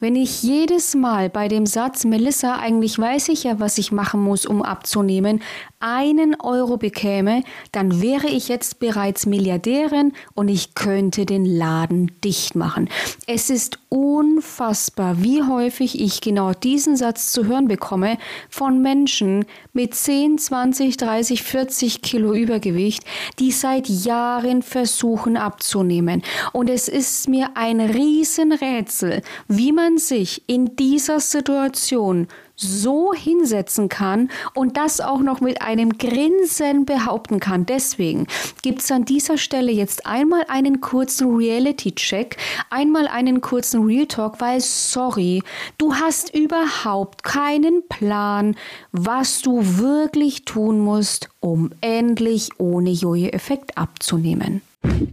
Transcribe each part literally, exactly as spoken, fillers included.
Wenn ich jedes Mal bei dem Satz, Melissa, eigentlich weiß ich ja, was ich machen muss, um abzunehmen, einen Euro bekäme, dann wäre ich jetzt bereits Milliardärin und ich könnte den Laden dicht machen. Es ist unfassbar, wie häufig ich genau diesen Satz zu hören bekomme von Menschen mit zehn, zwanzig, dreißig, vierzig Kilo Übergewicht, die seit Jahren versuchen abzunehmen. Und es ist mir ein Riesenrätsel, wie man sich in dieser Situation so hinsetzen kann und das auch noch mit einem Grinsen behaupten kann. Deswegen gibt es an dieser Stelle jetzt einmal einen kurzen Reality-Check, einmal einen kurzen Real Talk, weil sorry, du hast überhaupt keinen Plan, was du wirklich tun musst, um endlich ohne Jojo-Effekt abzunehmen.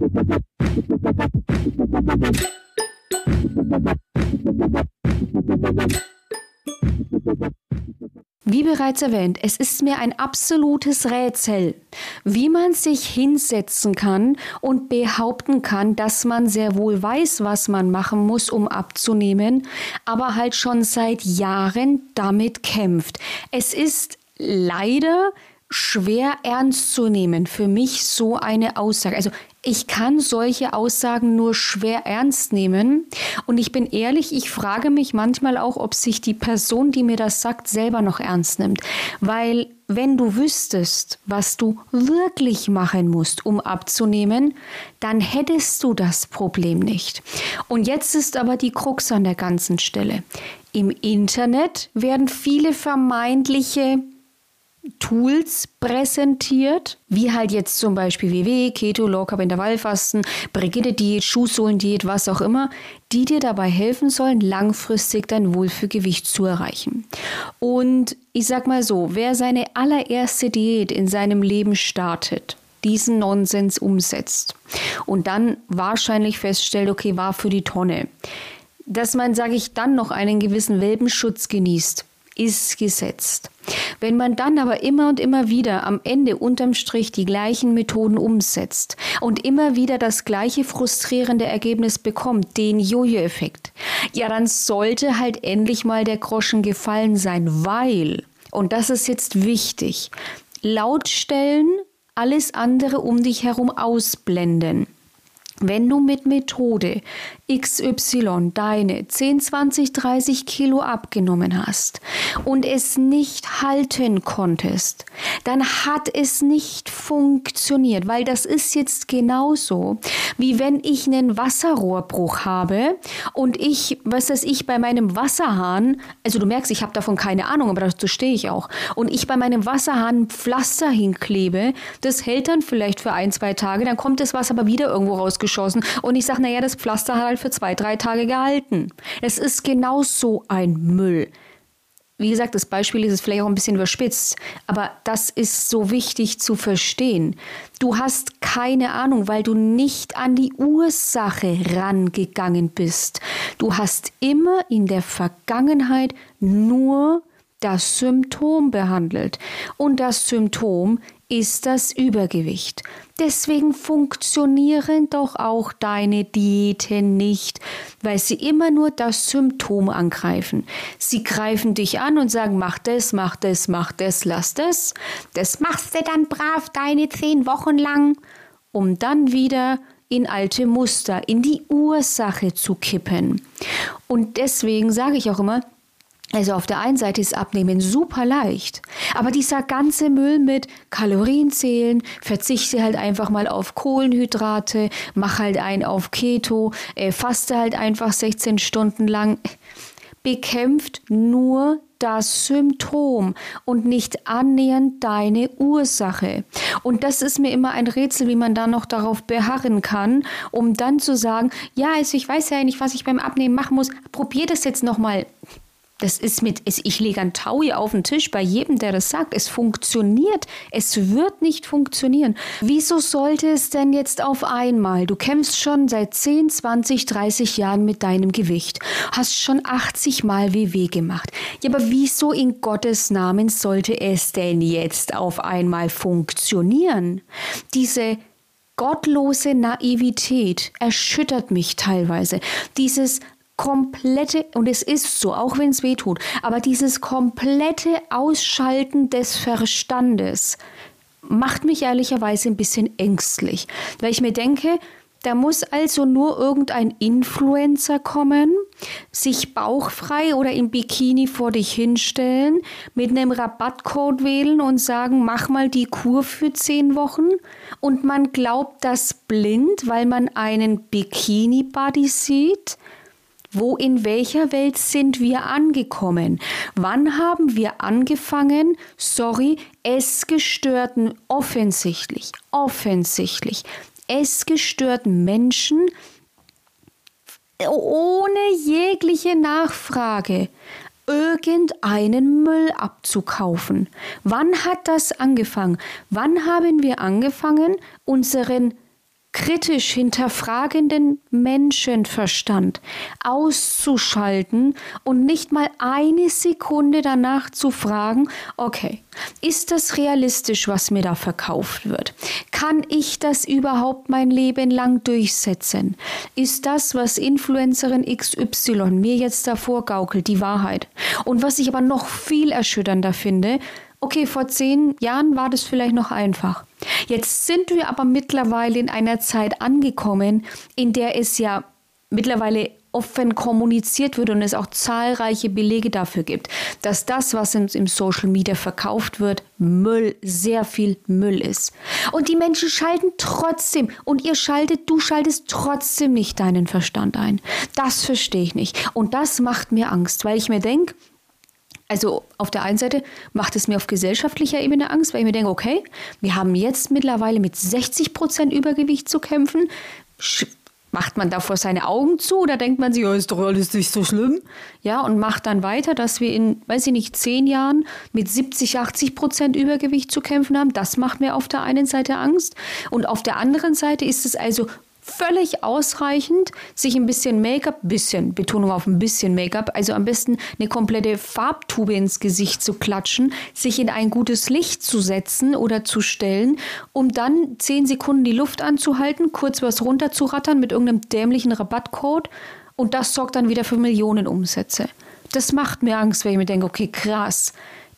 Wie bereits erwähnt, es ist mir ein absolutes Rätsel, wie man sich hinsetzen kann und behaupten kann, dass man sehr wohl weiß, was man machen muss, um abzunehmen, aber halt schon seit Jahren damit kämpft. Es ist leider schwer ernst zu nehmen, für mich so eine Aussage. Also ich kann solche Aussagen nur schwer ernst nehmen und ich bin ehrlich, ich frage mich manchmal auch, ob sich die Person, die mir das sagt, selber noch ernst nimmt. Weil wenn du wüsstest, was du wirklich machen musst, um abzunehmen, dann hättest du das Problem nicht. Und jetzt ist aber die Krux an der ganzen Stelle. Im Internet werden viele vermeintliche Tools präsentiert, wie halt jetzt zum Beispiel W W, Keto, Low Carb, Intervallfasten, Brigitte-Diät, Schuhsohlen-Diät, was auch immer, die dir dabei helfen sollen, langfristig dein Wohlfühlgewicht zu erreichen. Und ich sag mal so, wer seine allererste Diät in seinem Leben startet, diesen Nonsens umsetzt und dann wahrscheinlich feststellt, okay, war für die Tonne, dass man, sage ich, dann noch einen gewissen Welpenschutz genießt, ist gesetzt. Wenn man dann aber immer und immer wieder am Ende unterm Strich die gleichen Methoden umsetzt und immer wieder das gleiche frustrierende Ergebnis bekommt, den Jojo-Effekt, ja, dann sollte halt endlich mal der Groschen gefallen sein, weil, und das ist jetzt wichtig, lautstellen, alles andere um dich herum ausblenden. Wenn du mit Methode X Y deine zehn, zwanzig, dreißig Kilo abgenommen hast und es nicht halten konntest, dann hat es nicht funktioniert, weil das ist jetzt genauso, wie wenn ich einen Wasserrohrbruch habe und ich, was weiß ich, bei meinem Wasserhahn, also du merkst, ich habe davon keine Ahnung, aber dazu stehe ich auch, und ich bei meinem Wasserhahn ein Pflaster hinklebe, das hält dann vielleicht für ein, zwei Tage, dann kommt das Wasser aber wieder irgendwo rausgeschossen und ich sage, naja, das Pflaster hat halt für zwei, drei Tage gehalten. Es ist genau so ein Müll. Wie gesagt, das Beispiel ist vielleicht auch ein bisschen überspitzt, aber das ist so wichtig zu verstehen. Du hast keine Ahnung, weil du nicht an die Ursache rangegangen bist. Du hast immer in der Vergangenheit nur das Symptom behandelt. Und das Symptom ist das Übergewicht. Deswegen funktionieren doch auch deine Diäten nicht, weil sie immer nur das Symptom angreifen. Sie greifen dich an und sagen, mach das, mach das, mach das, lass das. Das machst du dann brav deine zehn Wochen lang, um dann wieder in alte Muster, in die Ursache zu kippen. Und deswegen sage ich auch immer, also auf der einen Seite ist Abnehmen super leicht, aber dieser ganze Müll mit Kalorien zählen, verzichte halt einfach mal auf Kohlenhydrate, mach halt ein auf Keto, äh, faste halt einfach sechzehn Stunden lang, bekämpft nur das Symptom und nicht annähernd deine Ursache. Und das ist mir immer ein Rätsel, wie man da noch darauf beharren kann, um dann zu sagen, ja, also ich weiß ja nicht, was ich beim Abnehmen machen muss, probier das jetzt nochmal. Das ist mit, ich lege ein Taui auf den Tisch bei jedem, der das sagt. Es funktioniert. Es wird nicht funktionieren. Wieso sollte es denn jetzt auf einmal? Du kämpfst schon seit zehn, zwanzig, dreißig Jahren mit deinem Gewicht. Hast schon achtzig Mal W W gemacht. Ja, aber wieso in Gottes Namen sollte es denn jetzt auf einmal funktionieren? Diese gottlose Naivität erschüttert mich teilweise. Dieses komplette, und es ist so, auch wenn es weh tut, aber dieses komplette Ausschalten des Verstandes macht mich ehrlicherweise ein bisschen ängstlich, weil ich mir denke, da muss also nur irgendein Influencer kommen, sich bauchfrei oder im Bikini vor dich hinstellen, mit einem Rabattcode wählen und sagen, mach mal die Kur für zehn Wochen. Und man glaubt das blind, weil man einen Bikini-Body sieht. Wo, in welcher Welt sind wir angekommen? Wann haben wir angefangen, sorry, essgestörten, offensichtlich, offensichtlich, essgestörten Menschen ohne jegliche Nachfrage irgendeinen Müll abzukaufen? Wann hat das angefangen? Wann haben wir angefangen, unseren kritisch hinterfragenden Menschenverstand auszuschalten und nicht mal eine Sekunde danach zu fragen, okay, ist das realistisch, was mir da verkauft wird? Kann ich das überhaupt mein Leben lang durchsetzen? Ist das, was Influencerin X Y mir jetzt davor gaukelt, die Wahrheit? Und was ich aber noch viel erschütternder finde, okay, vor zehn Jahren war das vielleicht noch einfach. Jetzt sind wir aber mittlerweile in einer Zeit angekommen, in der es ja mittlerweile offen kommuniziert wird und es auch zahlreiche Belege dafür gibt, dass das, was uns im Social Media verkauft wird, Müll, sehr viel Müll ist. Und die Menschen schalten trotzdem, und ihr schaltet, du schaltest trotzdem nicht deinen Verstand ein. Das verstehe ich nicht. Und das macht mir Angst, weil ich mir denke, also auf der einen Seite macht es mir auf gesellschaftlicher Ebene Angst, weil ich mir denke, okay, wir haben jetzt mittlerweile mit sechzig Prozent Übergewicht zu kämpfen. Macht man davor seine Augen zu oder denkt man sich, ja, ist doch alles nicht so schlimm? Ja, und macht dann weiter, dass wir in, weiß ich nicht, zehn Jahren mit siebzig, achtzig Prozent Übergewicht zu kämpfen haben. Das macht mir auf der einen Seite Angst. Und auf der anderen Seite ist es also völlig ausreichend, sich ein bisschen Make-up, bisschen, Betonung auf ein bisschen Make-up, also am besten eine komplette Farbtube ins Gesicht zu klatschen, sich in ein gutes Licht zu setzen oder zu stellen, um dann zehn Sekunden die Luft anzuhalten, kurz was runterzurattern mit irgendeinem dämlichen Rabattcode, und das sorgt dann wieder für Millionen Umsätze. Das macht mir Angst, weil ich mir denke, okay, krass.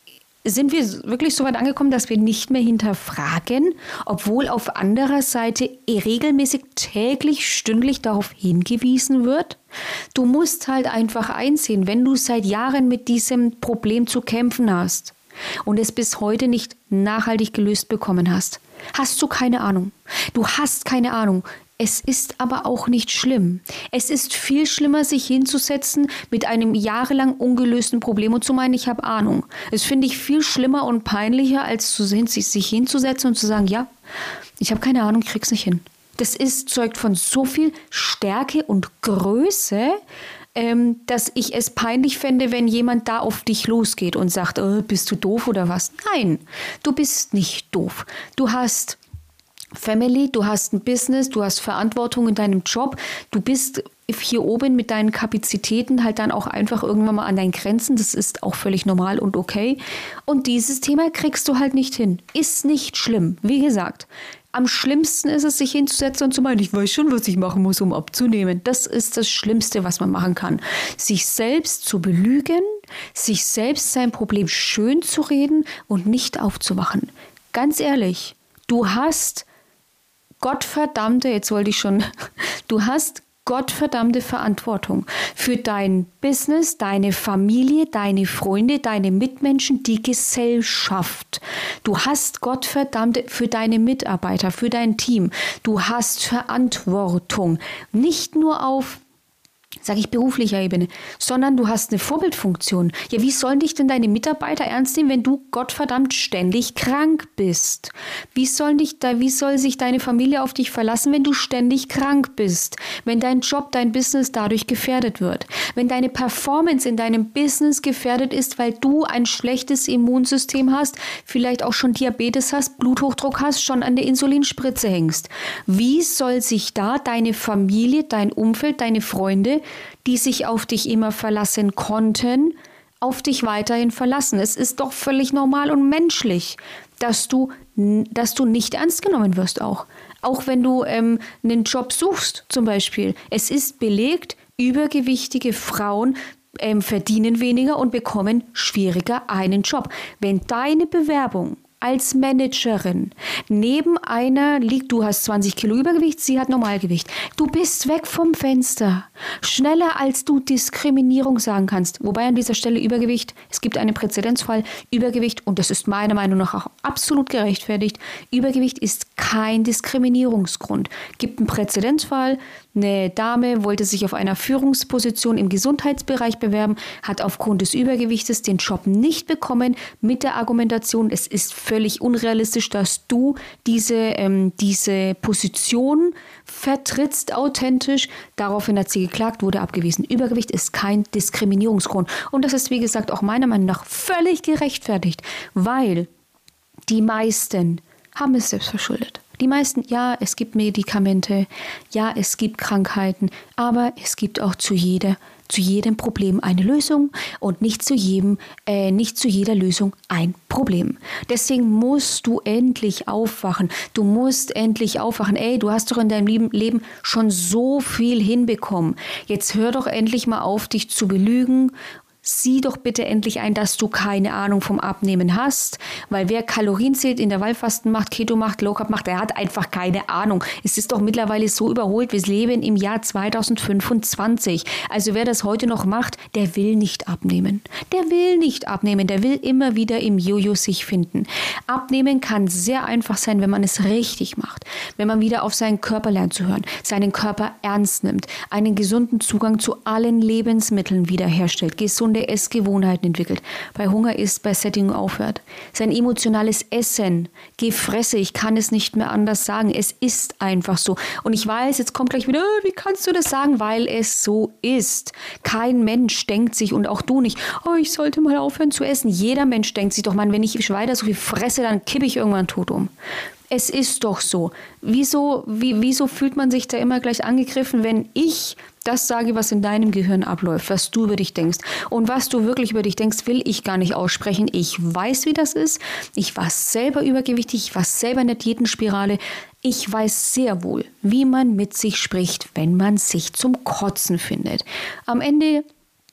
Sind wir wirklich so weit angekommen, dass wir nicht mehr hinterfragen, obwohl auf anderer Seite regelmäßig täglich, stündlich darauf hingewiesen wird? Du musst halt einfach einsehen, wenn du seit Jahren mit diesem Problem zu kämpfen hast und es bis heute nicht nachhaltig gelöst bekommen hast, hast du keine Ahnung. Du hast keine Ahnung. Es ist aber auch nicht schlimm. Es ist viel schlimmer, sich hinzusetzen mit einem jahrelang ungelösten Problem und zu meinen, ich habe Ahnung. Das finde ich viel schlimmer und peinlicher, als zu sehen, sich hinzusetzen und zu sagen, ja, ich habe keine Ahnung, ich krieg's nicht hin. Das ist, zeugt von so viel Stärke und Größe, ähm, dass ich es peinlich fände, wenn jemand da auf dich losgeht und sagt, oh, bist du doof oder was? Nein, du bist nicht doof. Du hast Family, du hast ein Business, du hast Verantwortung in deinem Job, du bist hier oben mit deinen Kapazitäten halt dann auch einfach irgendwann mal an deinen Grenzen, das ist auch völlig normal und okay. Und dieses Thema kriegst du halt nicht hin. Ist nicht schlimm. Wie gesagt, am schlimmsten ist es, sich hinzusetzen und zu meinen, ich weiß schon, was ich machen muss, um abzunehmen. Das ist das Schlimmste, was man machen kann. Sich selbst zu belügen, sich selbst sein Problem schön zu reden und nicht aufzuwachen. Ganz ehrlich, du hast Gottverdammte, jetzt wollte ich schon, du hast gottverdammte Verantwortung für dein Business, deine Familie, deine Freunde, deine Mitmenschen, die Gesellschaft. Du hast gottverdammte für deine Mitarbeiter, für dein Team. Du hast Verantwortung, nicht nur auf, sage ich, beruflicher Ebene, sondern du hast eine Vorbildfunktion. Ja, wie sollen dich denn deine Mitarbeiter ernst nehmen, wenn du gottverdammt ständig krank bist? Wie sollen dich da, wie soll sich deine Familie auf dich verlassen, wenn du ständig krank bist? Wenn dein Job, dein Business dadurch gefährdet wird? Wenn deine Performance in deinem Business gefährdet ist, weil du ein schlechtes Immunsystem hast, vielleicht auch schon Diabetes hast, Bluthochdruck hast, schon an der Insulinspritze hängst? Wie soll sich da deine Familie, dein Umfeld, deine Freunde, die sich auf dich immer verlassen konnten, auf dich weiterhin verlassen? Es ist doch völlig normal und menschlich, dass du, dass du nicht ernst genommen wirst auch. Auch wenn du ähm, einen Job suchst zum Beispiel. Es ist belegt, Übergewichtige Frauen ähm, verdienen weniger und bekommen schwieriger einen Job. Wenn deine Bewerbung als Managerin neben einer liegt, du hast zwanzig Kilo Übergewicht, sie hat Normalgewicht. Du bist weg vom Fenster. Schneller als du Diskriminierung sagen kannst. Wobei an dieser Stelle Übergewicht, es gibt einen Präzedenzfall, Übergewicht, und das ist meiner Meinung nach auch absolut gerechtfertigt, Übergewicht ist kein Diskriminierungsgrund. Gibt einen Präzedenzfall, eine Dame wollte sich auf einer Führungsposition im Gesundheitsbereich bewerben, hat aufgrund des Übergewichtes den Job nicht bekommen mit der Argumentation, es ist völlig unrealistisch, dass du diese, ähm, diese Position vertrittst authentisch. Daraufhin hat sie geklagt, wurde abgewiesen. Übergewicht ist kein Diskriminierungsgrund. Und das ist, wie gesagt, auch meiner Meinung nach völlig gerechtfertigt, weil die meisten haben es selbst verschuldet. Die meisten, ja, es gibt Medikamente, ja, es gibt Krankheiten, aber es gibt auch zu jeder, zu jedem Problem eine Lösung und nicht zu jedem, äh, nicht zu jeder Lösung ein Problem. Deswegen musst du endlich aufwachen. Du musst endlich aufwachen. Ey, du hast doch in deinem Leben schon so viel hinbekommen. Jetzt hör doch endlich mal auf, dich zu belügen. Sieh doch bitte endlich ein, dass du keine Ahnung vom Abnehmen hast, weil wer Kalorien zählt, Intervallfasten macht, Keto macht, Low Carb macht, der hat einfach keine Ahnung. Es ist doch mittlerweile so überholt, wir leben im Jahr zweitausendfünfundzwanzig. Also wer das heute noch macht, der will nicht abnehmen. Der will nicht abnehmen, der will immer wieder im Jojo sich finden. Abnehmen kann sehr einfach sein, wenn man es richtig macht, wenn man wieder auf seinen Körper lernt zu hören, seinen Körper ernst nimmt, einen gesunden Zugang zu allen Lebensmitteln wiederherstellt, gesund Essgewohnheiten entwickelt, bei Hunger isst, bei Sättigung aufhört. Sein emotionales Essen, Gefresse, ich kann es nicht mehr anders sagen, es ist einfach so. Und ich weiß, jetzt kommt gleich wieder, wie kannst du das sagen, weil es so ist. Kein Mensch denkt sich, und auch du nicht, oh, ich sollte mal aufhören zu essen. Jeder Mensch denkt sich doch, Mann, wenn ich weiter so viel fresse, dann kippe ich irgendwann tot um. Es ist doch so. Wieso, wie, wieso fühlt man sich da immer gleich angegriffen, wenn ich das sage, was in deinem Gehirn abläuft, was du über dich denkst? Und was du wirklich über dich denkst, will ich gar nicht aussprechen. Ich weiß, wie das ist. Ich war selber übergewichtig, ich war selber in der Diätenspirale. Ich weiß sehr wohl, wie man mit sich spricht, wenn man sich zum Kotzen findet. Am Ende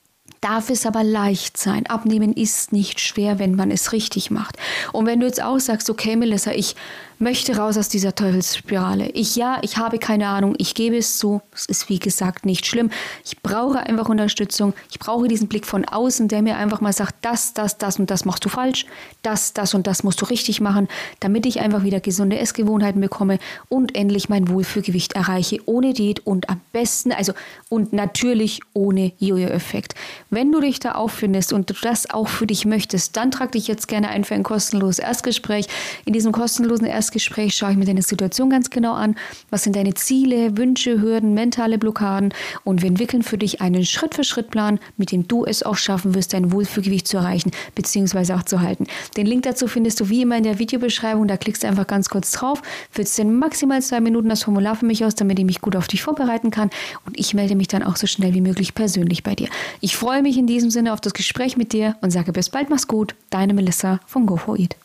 darf es aber leicht sein. Abnehmen ist nicht schwer, wenn man es richtig macht. Und wenn du jetzt auch sagst, okay, Melissa, ich möchte raus aus dieser Teufelsspirale. Ich, ja, ich habe keine Ahnung, ich gebe es zu. Es ist, wie gesagt, nicht schlimm. Ich brauche einfach Unterstützung. Ich brauche diesen Blick von außen, der mir einfach mal sagt, das, das, das und das machst du falsch. Das, das und das musst du richtig machen, damit ich einfach wieder gesunde Essgewohnheiten bekomme und endlich mein Wohlfühlgewicht erreiche, ohne Diät und am besten, also und natürlich ohne Jojo-Effekt. Wenn du dich da auffindest und du das auch für dich möchtest, dann trag dich jetzt gerne ein für ein kostenloses Erstgespräch. In diesem kostenlosen Erstgespräch Gespräch schaue ich mir deine Situation ganz genau an. Was sind deine Ziele, Wünsche, Hürden, mentale Blockaden? Und wir entwickeln für dich einen Schritt-für-Schritt-Plan, mit dem du es auch schaffen wirst, dein Wohlfühlgewicht zu erreichen bzw. auch zu halten. Den Link dazu findest du wie immer in der Videobeschreibung. Da klickst du einfach ganz kurz drauf, füllst in maximal zwei Minuten das Formular für mich aus, damit ich mich gut auf dich vorbereiten kann. Und ich melde mich dann auch so schnell wie möglich persönlich bei dir. Ich freue mich in diesem Sinne auf das Gespräch mit dir und sage bis bald, mach's gut. Deine Melissa von Go for Eat.